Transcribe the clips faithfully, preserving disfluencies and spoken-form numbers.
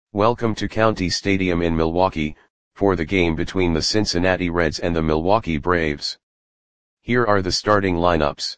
Welcome to County Stadium in Milwaukee, for the game between the Cincinnati Reds and the Milwaukee Braves. Here are the starting lineups.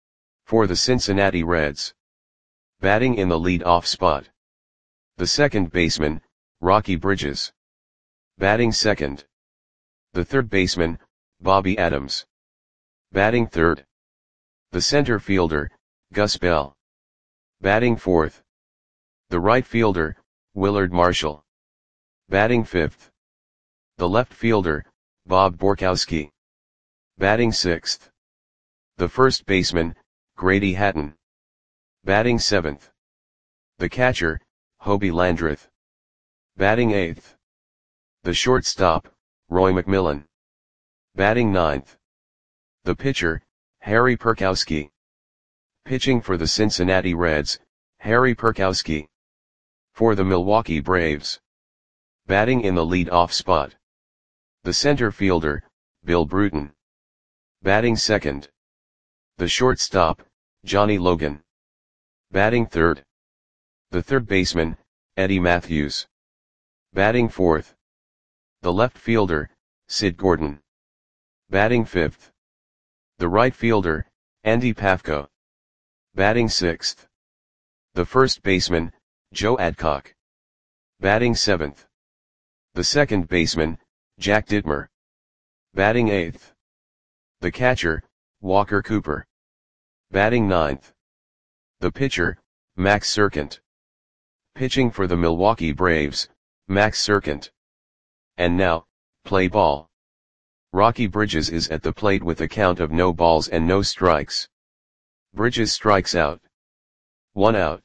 For the Cincinnati Reds. Batting in the lead-off spot. The second baseman, Rocky Bridges. Batting second. The third baseman, Bobby Adams. Batting third. The center fielder, Gus Bell. Batting fourth. The right fielder, Willard Marshall. Batting fifth. The left fielder, Bob Borkowski. Batting sixth. The first baseman, Grady Hatton. Batting seventh. The catcher, Hobie Landreth. Batting eighth. The shortstop, Roy McMillan. Batting ninth. The pitcher, Harry Perkowski. Pitching for the Cincinnati Reds, Harry Perkowski. For the Milwaukee Braves. Batting in the lead-off spot. The center fielder, Bill Bruton. Batting second. The shortstop, Johnny Logan. Batting third. The third baseman, Eddie Matthews. Batting fourth. The left fielder, Sid Gordon. Batting fifth. The right fielder, Andy Pafko. Batting sixth. The first baseman, Joe Adcock. Batting seventh. The second baseman, Jack Dittmer. Batting eighth. The catcher, Walker Cooper. Batting ninth. The pitcher, Max Serkent. Pitching for the Milwaukee Braves, Max Serkent. And now, play ball. Rocky Bridges is at the plate with a count of no balls and no strikes. Bridges strikes out. One out.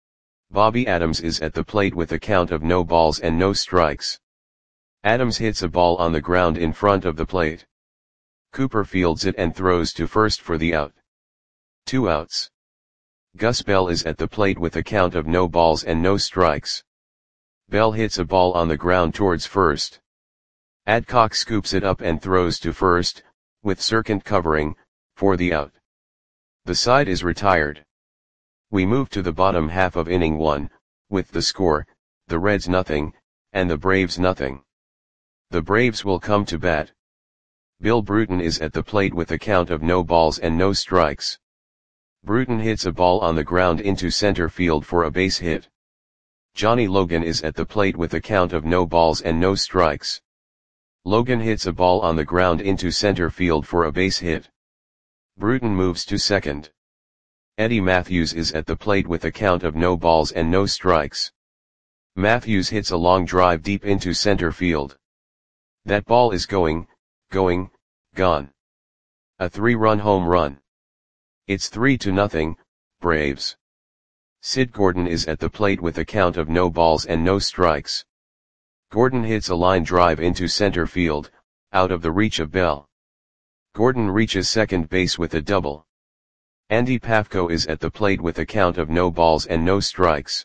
Bobby Adams is at the plate with a count of no balls and no strikes. Adams hits a ball on the ground in front of the plate. Cooper fields it and throws to first for the out. Two outs. Gus Bell is at the plate with a count of no balls and no strikes. Bell hits a ball on the ground towards first. Adcock scoops it up and throws to first, with Serkent covering, for the out. The side is retired. We move to the bottom half of inning one, with the score, the Reds nothing, and the Braves nothing. The Braves will come to bat. Bill Bruton is at the plate with a count of no balls and no strikes. Bruton hits a ball on the ground into center field for a base hit. Johnny Logan is at the plate with a count of no balls and no strikes. Logan hits a ball on the ground into center field for a base hit. Bruton moves to second. Eddie Matthews is at the plate with a count of no balls and no strikes. Matthews hits a long drive deep into center field. That ball is going, going, gone. A three-run home run. It's three to nothing, Braves. Sid Gordon is at the plate with a count of no balls and no strikes. Gordon hits a line drive into center field, out of the reach of Bell. Gordon reaches second base with a double. Andy Pafko is at the plate with a count of no balls and no strikes.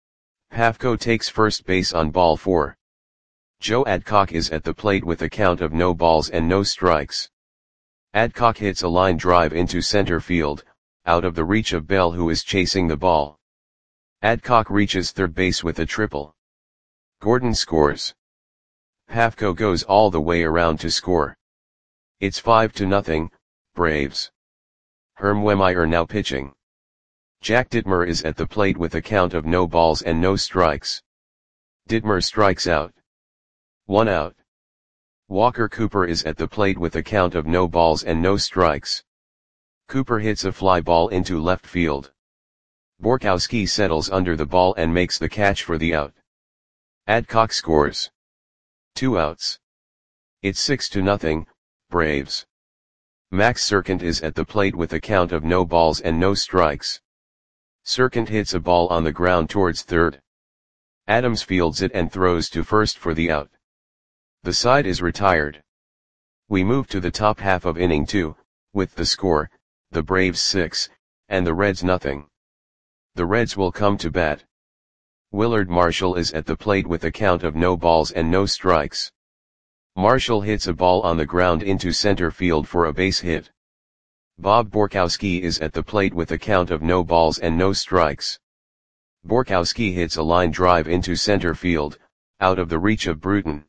Pafko takes first base on ball four. Joe Adcock is at the plate with a count of no balls and no strikes. Adcock hits a line drive into center field, out of the reach of Bell who is chasing the ball. Adcock reaches third base with a triple. Gordon scores. Pafko goes all the way around to score. It's five to nothing, Braves. Herm Wehmeyer now pitching. Jack Dittmer is at the plate with a count of no balls and no strikes. Dittmer strikes out. One out. Walker Cooper is at the plate with a count of no balls and no strikes. Cooper hits a fly ball into left field. Borkowski settles under the ball and makes the catch for the out. Adcock scores. Two outs. It's six to nothing, Braves. Max Serkent is at the plate with a count of no balls and no strikes. Serkent hits a ball on the ground towards third. Adams fields it and throws to first for the out. The side is retired. We move to the top half of inning two, with the score, the Braves six, and the Reds nothing. The Reds will come to bat. Willard Marshall is at the plate with a count of no balls and no strikes. Marshall hits a ball on the ground into center field for a base hit. Bob Borkowski is at the plate with a count of no balls and no strikes. Borkowski hits a line drive into center field, out of the reach of Bruton.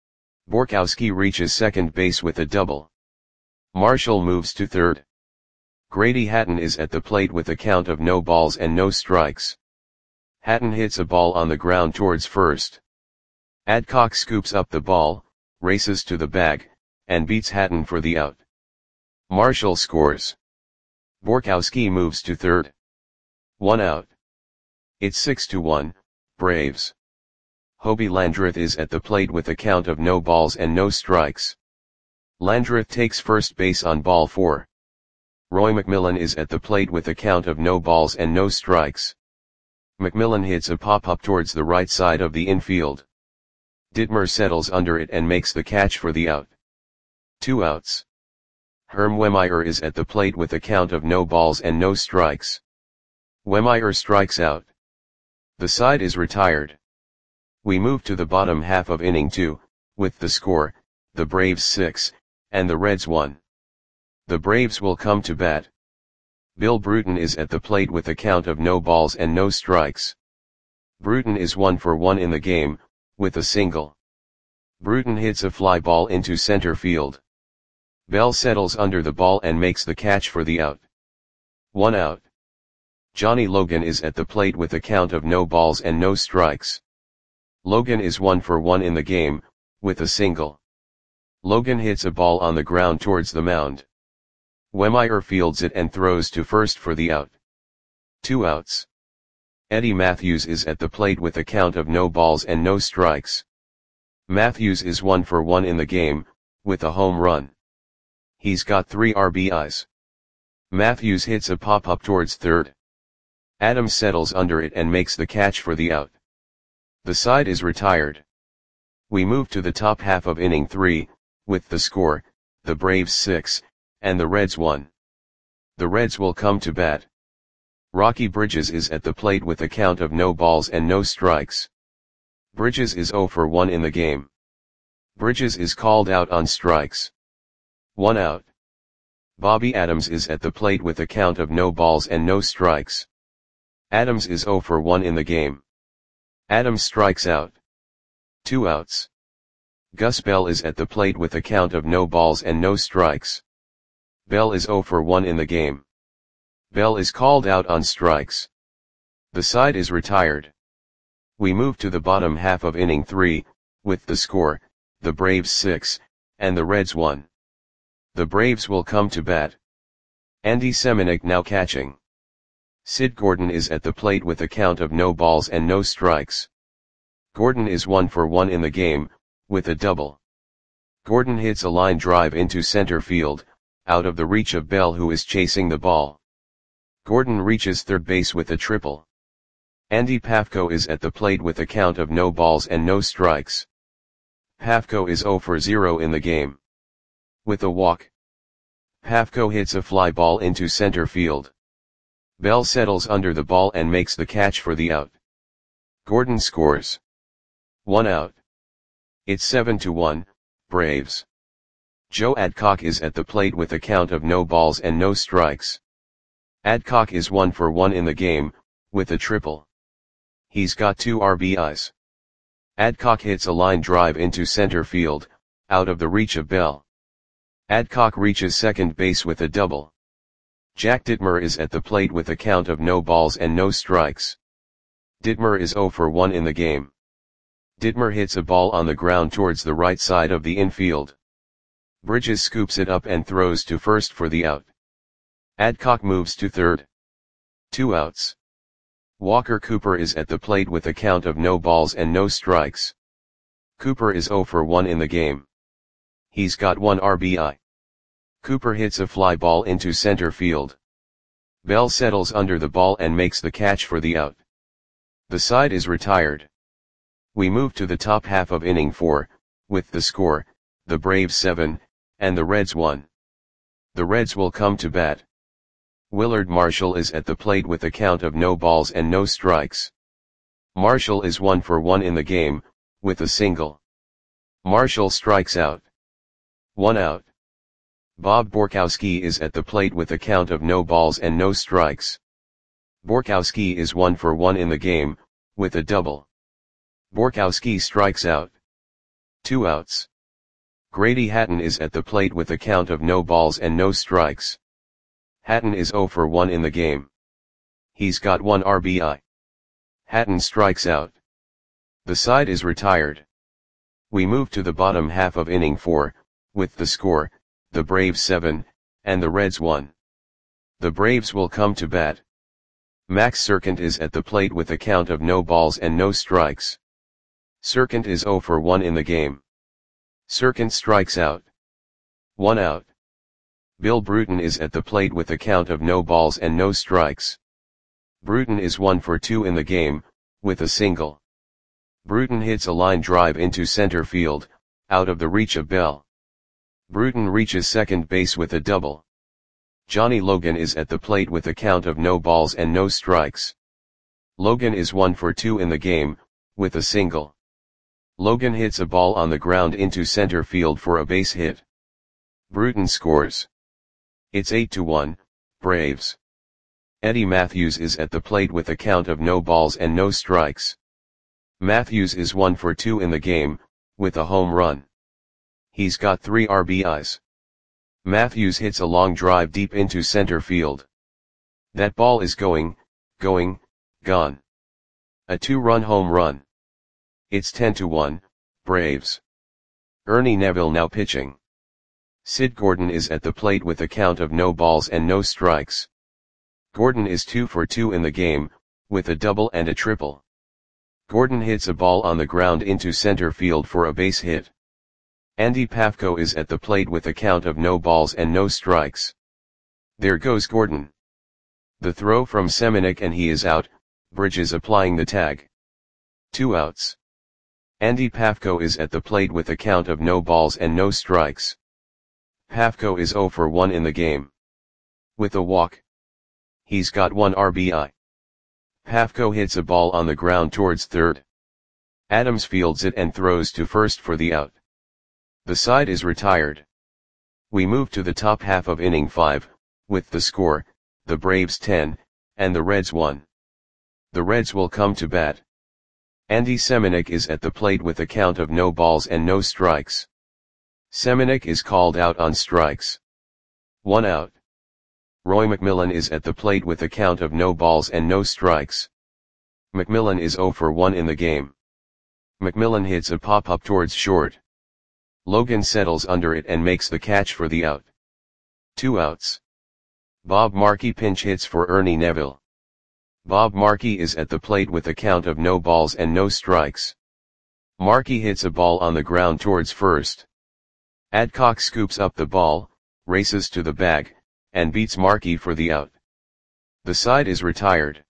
Borkowski reaches second base with a double. Marshall moves to third. Grady Hatton is at the plate with a count of no balls and no strikes. Hatton hits a ball on the ground towards first. Adcock scoops up the ball, races to the bag, and beats Hatton for the out. Marshall scores. Borkowski moves to third. One out. It's six to one, Braves. Hobie Landreth is at the plate with a count of no balls and no strikes. Landreth takes first base on ball four. Roy McMillan is at the plate with a count of no balls and no strikes. McMillan hits a pop-up towards the right side of the infield. Dittmer settles under it and makes the catch for the out. Two outs. Herm Wehmeyer is at the plate with a count of no balls and no strikes. Wehmeyer strikes out. The side is retired. We move to the bottom half of inning two, with the score, the Braves six, and the Reds one. The Braves will come to bat. Bill Bruton is at the plate with a count of no balls and no strikes. Bruton is one for one in the game, with a single. Bruton hits a fly ball into center field. Bell settles under the ball and makes the catch for the out. One out. Johnny Logan is at the plate with a count of no balls and no strikes. Logan is one for one in the game, with a single. Logan hits a ball on the ground towards the mound. Wehmeyer fields it and throws to first for the out. Two outs. Eddie Matthews is at the plate with a count of no balls and no strikes. Matthews is one for one in the game, with a home run. He's got three R B Is. Matthews hits a pop-up towards third. Adams settles under it and makes the catch for the out. The side is retired. We move to the top half of inning three, with the score, the Braves six, and the Reds one. The Reds will come to bat. Rocky Bridges is at the plate with a count of no balls and no strikes. Bridges is zero for one in the game. Bridges is called out on strikes. One out. Bobby Adams is at the plate with a count of no balls and no strikes. Adams is zero for one in the game. Adams strikes out. Two outs. Gus Bell is at the plate with a count of no balls and no strikes. Bell is zero for one in the game. Bell is called out on strikes. The side is retired. We move to the bottom half of inning three, with the score, the Braves six, and the Reds one. The Braves will come to bat. Andy Semenuk now catching. Sid Gordon is at the plate with a count of no balls and no strikes. Gordon is one for one in the game, with a double. Gordon hits a line drive into center field, out of the reach of Bell who is chasing the ball. Gordon reaches third base with a triple. Andy Pafko is at the plate with a count of no balls and no strikes. Pafko is zero for zero in the game. With a walk. Pafko hits a fly ball into center field. Bell settles under the ball and makes the catch for the out. Gordon scores. One out. It's seven to one, Braves. Joe Adcock is at the plate with a count of no balls and no strikes. Adcock is one for one in the game, with a triple. He's got two R B Is. Adcock hits a line drive into center field, out of the reach of Bell. Adcock reaches second base with a double. Jack Dittmer is at the plate with a count of no balls and no strikes. Dittmer is zero for one in the game. Dittmer hits a ball on the ground towards the right side of the infield. Bridges scoops it up and throws to first for the out. Adcock moves to third. Two outs. Walker Cooper is at the plate with a count of no balls and no strikes. Cooper is zero for one in the game. He's got one R B I. Cooper hits a fly ball into center field. Bell settles under the ball and makes the catch for the out. The side is retired. We move to the top half of inning four, with the score, the Braves seven, and the Reds one. The Reds will come to bat. Willard Marshall is at the plate with a count of no balls and no strikes. Marshall is one for one in the game, with a single. Marshall strikes out. One out. Bob Borkowski is at the plate with a count of no balls and no strikes. Borkowski is one for one in the game, with a double. Borkowski strikes out. Two outs. Grady Hatton is at the plate with a count of no balls and no strikes. Hatton is zero for one in the game. He's got one R B I. Hatton strikes out. The side is retired. We move to the bottom half of inning four, with the score, the Braves seven, and the Reds one. The Braves will come to bat. Max Serkant is at the plate with a count of no balls and no strikes. Serkant is zero for one in the game. Serkant strikes out. One out. Bill Bruton is at the plate with a count of no balls and no strikes. Bruton is one for two in the game, with a single. Bruton hits a line drive into center field, out of the reach of Bell. Bruton reaches second base with a double. Johnny Logan is at the plate with a count of no balls and no strikes. Logan is one for two in the game, with a single. Logan hits a ball on the ground into center field for a base hit. Bruton scores. It's eight to one, Braves. Eddie Matthews is at the plate with a count of no balls and no strikes. Matthews is one for two in the game, with a home run. He's got three R B Is. Matthews hits a long drive deep into center field. That ball is going, going, gone. A two-run home run. It's ten to one, Braves. Ernie Neville now pitching. Sid Gordon is at the plate with a count of no balls and no strikes. Gordon is two for two in the game, with a double and a triple. Gordon hits a ball on the ground into center field for a base hit. Andy Pafko is at the plate with a count of no balls and no strikes. There goes Gordon. The throw from Semenuk and he is out, Bridges applying the tag. Two outs. Andy Pafko is at the plate with a count of no balls and no strikes. Pafko is zero for one in the game. With a walk. He's got one R B I. Pafko hits a ball on the ground towards third. Adams fields it and throws to first for the out. The side is retired. We move to the top half of inning five, with the score, the Braves ten, and the Reds one. The Reds will come to bat. Andy Semenuk is at the plate with a count of no balls and no strikes. Semenuk is called out on strikes. One out. Roy McMillan is at the plate with a count of no balls and no strikes. McMillan is zero for one in the game. McMillan hits a pop-up towards short. Logan settles under it and makes the catch for the out. Two outs. Bob Markey pinch hits for Ernie Neville. Bob Markey is at the plate with a count of no balls and no strikes. Markey hits a ball on the ground towards first. Adcock scoops up the ball, races to the bag, and beats Markey for the out. The side is retired.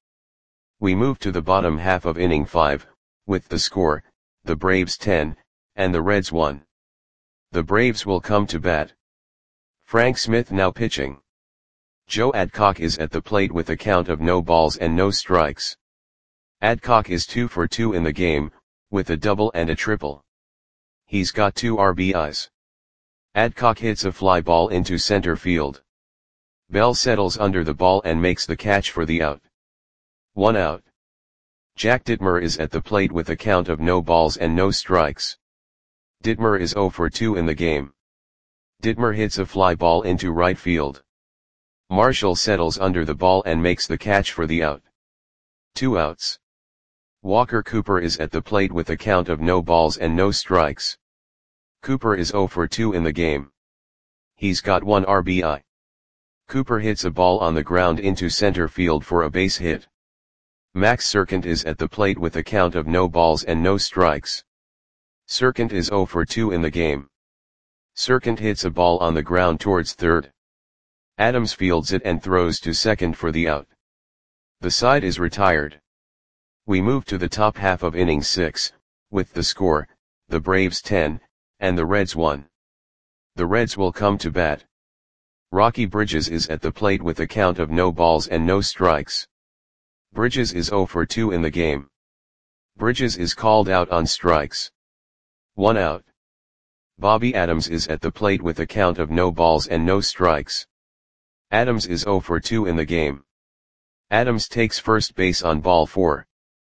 We move to the bottom half of inning five, with the score, the Braves ten, and the Reds one. The Braves will come to bat. Frank Smith now pitching. Joe Adcock is at the plate with a count of no balls and no strikes. Adcock is two for two in the game, with a double and a triple. He's got two R B Is. Adcock hits a fly ball into center field. Bell settles under the ball and makes the catch for the out. One out. Jack Dittmer is at the plate with a count of no balls and no strikes. Dittmer is zero for two in the game. Dittmer hits a fly ball into right field. Marshall settles under the ball and makes the catch for the out. Two outs. Walker Cooper is at the plate with a count of no balls and no strikes. Cooper is zero for two in the game. He's got one R B I. Cooper hits a ball on the ground into center field for a base hit. Max Serkant is at the plate with a count of no balls and no strikes. Serkant is zero for two in the game. Serkant hits a ball on the ground towards third. Adams fields it and throws to second for the out. The side is retired. We move to the top half of inning six, with the score, the Braves ten, and the Reds one. The Reds will come to bat. Rocky Bridges is at the plate with a count of no balls and no strikes. Bridges is zero for two in the game. Bridges is called out on strikes. One out. Bobby Adams is at the plate with a count of no balls and no strikes. Adams is zero for two in the game. Adams takes first base on ball four.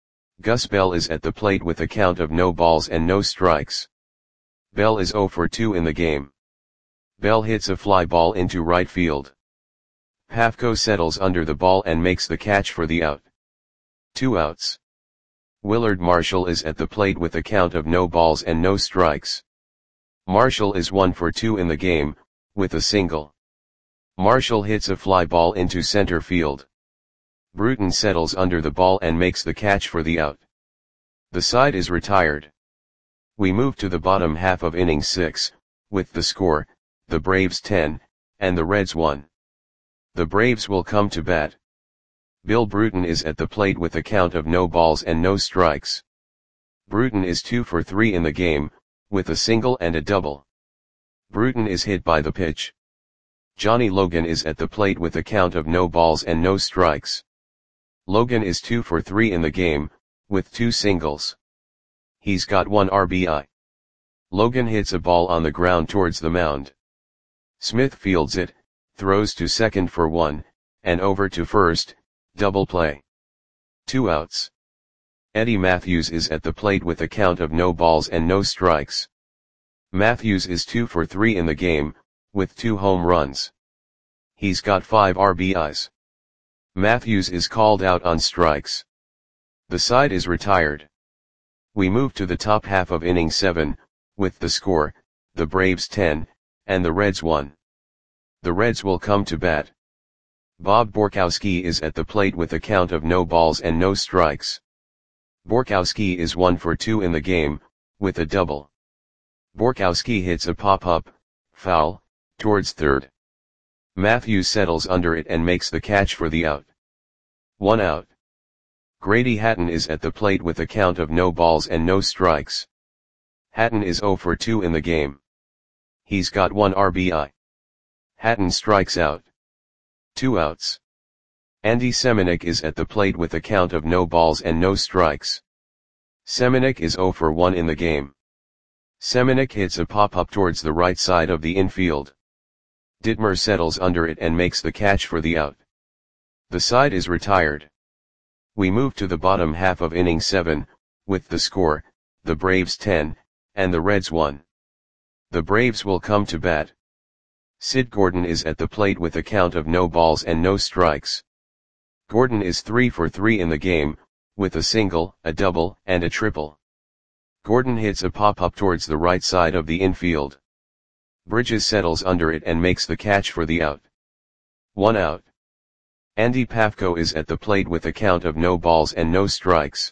Gus Bell is at the plate with a count of no balls and no strikes. Bell is oh for two in the game. Bell hits a fly ball into right field. Pafko settles under the ball and makes the catch for the out. Two outs. Willard Marshall is at the plate with a count of no balls and no strikes. Marshall is one for two in the game, with a single. Marshall hits a fly ball into center field. Bruton settles under the ball and makes the catch for the out. The side is retired. We move to the bottom half of inning six, with the score, the Braves ten, and the Reds one. The Braves will come to bat. Bill Bruton is at the plate with a count of no balls and no strikes. Bruton is two for three in the game, with a single and a double. Bruton is hit by the pitch. Johnny Logan is at the plate with a count of no balls and no strikes. Logan is two for three in the game, with two singles. He's got one R B I. Logan hits a ball on the ground towards the mound. Smith fields it, throws to second for one, and over to first, double play. Two outs. Eddie Matthews is at the plate with a count of no balls and no strikes. Matthews is two for three in the game, with two home runs. He's got five R B Is. Matthews is called out on strikes. The side is retired. We move to the top half of inning seven, with the score, the Braves ten, and the Reds one. The Reds will come to bat. Bob Borkowski is at the plate with a count of no balls and no strikes. Borkowski is one for two in the game, with a double. Borkowski hits a pop-up, foul, towards third. Matthews settles under it and makes the catch for the out. One out. Grady Hatton is at the plate with a count of no balls and no strikes. Hatton is oh for two in the game. He's got one R B I. Hatton strikes out. Two outs. Andy Semenuk is at the plate with a count of no balls and no strikes. Semenuk is oh for one in the game. Semenuk hits a pop-up towards the right side of the infield. Ditmer settles under it and makes the catch for the out. The side is retired. We move to the bottom half of inning seven, with the score, the Braves ten, and the Reds one. The Braves will come to bat. Sid Gordon is at the plate with a count of no balls and no strikes. Gordon is three for three in the game, with a single, a double, and a triple. Gordon hits a pop-up towards the right side of the infield. Bridges settles under it and makes the catch for the out. One out. Andy Pafko is at the plate with a count of no balls and no strikes.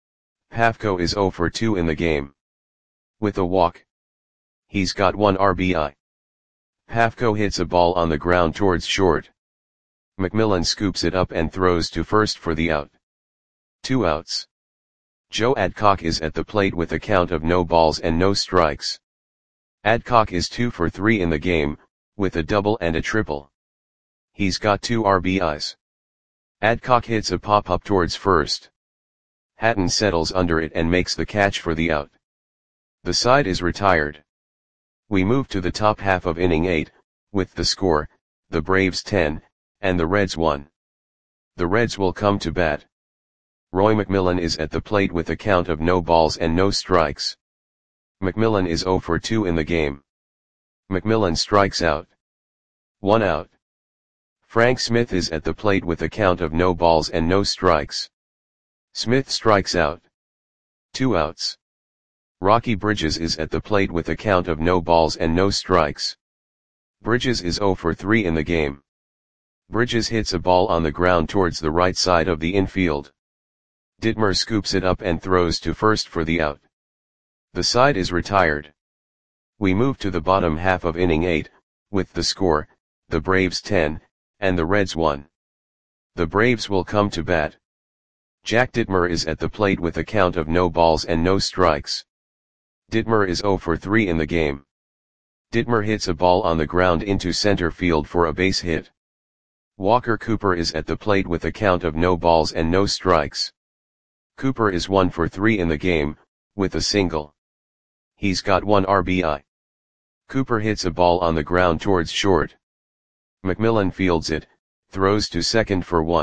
Pafko is oh for two in the game. With a walk. He's got one R B I. Pafko hits a ball on the ground towards short. McMillan scoops it up and throws to first for the out. Two outs. Joe Adcock is at the plate with a count of no balls and no strikes. Adcock is two for three in the game, with a double and a triple. He's got two R B Is. Adcock hits a pop-up towards first. Hatton settles under it and makes the catch for the out. The side is retired. We move to the top half of inning eight, with the score, the Braves ten, and the Reds one. The Reds will come to bat. Roy McMillan is at the plate with a count of no balls and no strikes. McMillan is oh for two in the game. McMillan strikes out. One out. Frank Smith is at the plate with a count of no balls and no strikes. Smith strikes out. Two outs. Rocky Bridges is at the plate with a count of no balls and no strikes. Bridges is oh for three in the game. Bridges hits a ball on the ground towards the right side of the infield. Ditmer scoops it up and throws to first for the out. The side is retired. We move to the bottom half of inning eight, with the score, the Braves ten, and the Reds one. The Braves will come to bat. Jack Ditmer is at the plate with a count of no balls and no strikes. Ditmer is oh for three in the game. Ditmer hits a ball on the ground into center field for a base hit. Walker Cooper is at the plate with a count of no balls and no strikes. Cooper is one for three in the game, with a single. He's got one R B I. Cooper hits a ball on the ground towards short. McMillan fields it, throws to second for one,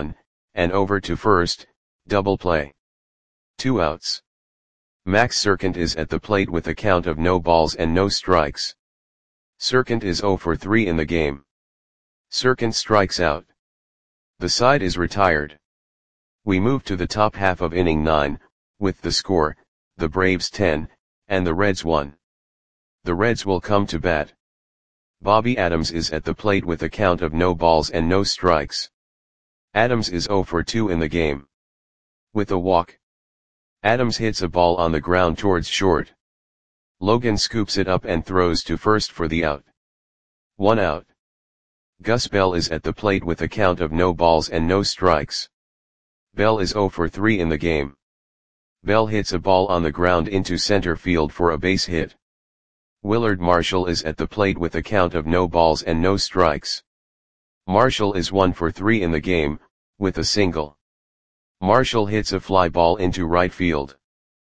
and over to first, double play. Two outs. Max Serkant is at the plate with a count of no balls and no strikes. Serkant is oh for three in the game. Serkant strikes out. The side is retired. We move to the top half of inning nine, with the score, the Braves ten, and the Reds one. The Reds will come to bat. Bobby Adams is at the plate with a count of no balls and no strikes. Adams is oh for two in the game. With a walk. Adams hits a ball on the ground towards short. Logan scoops it up and throws to first for the out. One out. Gus Bell is at the plate with a count of no balls and no strikes. Bell is oh for three in the game. Bell hits a ball on the ground into center field for a base hit. Willard Marshall is at the plate with a count of no balls and no strikes. Marshall is one for three in the game, with a single. Marshall hits a fly ball into right field.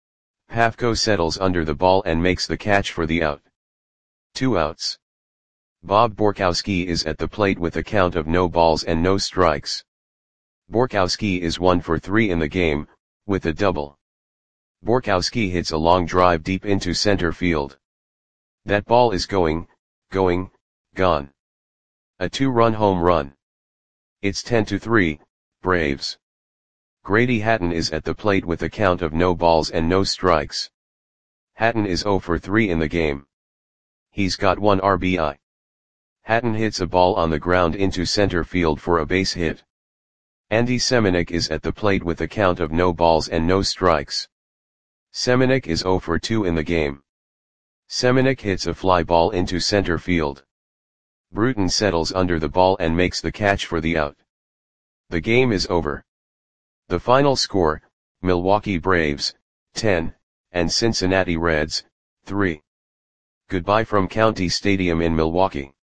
Pafko settles under the ball and makes the catch for the out. Two outs. Bob Borkowski is at the plate with a count of no balls and no strikes. Borkowski is one for three in the game, with a double. Borkowski hits a long drive deep into center field. That ball is going, going, gone. A two-run home run. It's ten to three, Braves. Grady Hatton is at the plate with a count of no balls and no strikes. Hatton is oh for three in the game. He's got one R B I. Hatton hits a ball on the ground into center field for a base hit. Andy Semenuk is at the plate with a count of no balls and no strikes. Semenuk is oh for two in the game. Semenuk hits a fly ball into center field. Bruton settles under the ball and makes the catch for the out. The game is over. The final score, Milwaukee Braves, ten, and Cincinnati Reds, three. Goodbye from County Stadium in Milwaukee.